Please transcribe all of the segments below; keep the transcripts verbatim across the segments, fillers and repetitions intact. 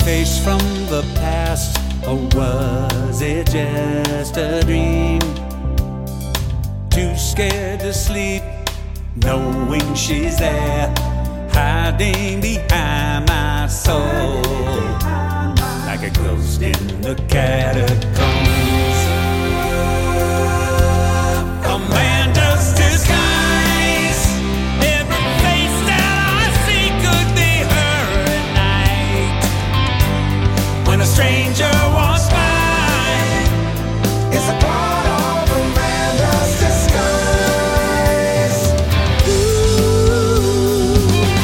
face from the past, or was it just a dream? Too scared to sleep, knowing she's there, hiding behind my soul, like a ghost in the catacombs. Amanda's disguise, every face that I see could be her at night. When a stranger walks by, it's a part of Amanda's disguise. Ooh.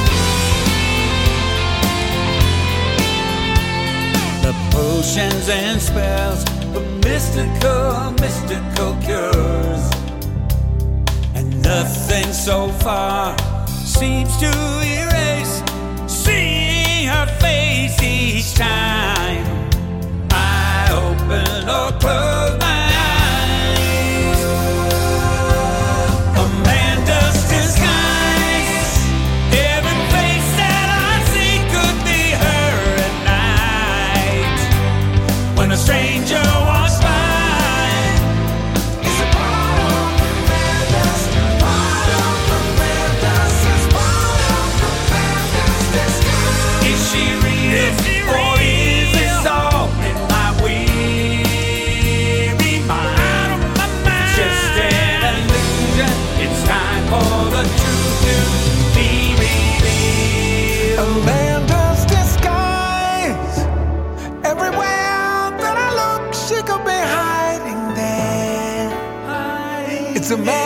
The potions and spells, the mystical, mystical cures, and nothing so far seems to erase seeing her face each time I open or close my eyes. Amanda's disguise, every face that I see could be her at night. When a stranger walks by, Amanda's disguise, everywhere that I look, she could be hiding there. It's Amanda.